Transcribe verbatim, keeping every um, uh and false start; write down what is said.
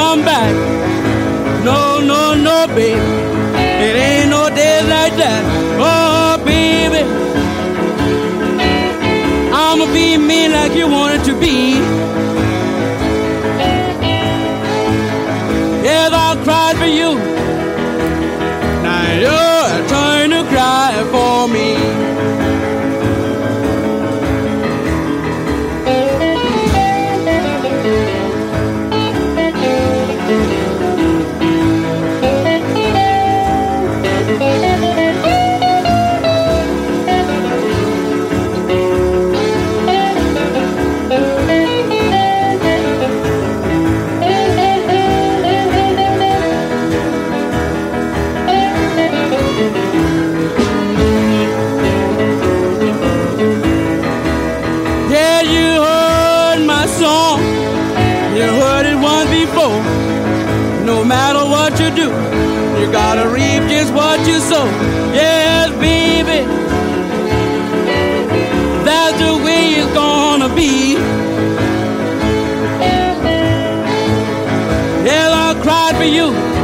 come back. No, no, no, baby. It ain't no days like that. Oh, baby. I'ma be me like you wanted to be. Yes, I'll cry for you. Now you're trying to cry for me. No matter what you do, you gotta reap just what you sow. Yes, baby, that's the way it's gonna be. Yes, I cried for you.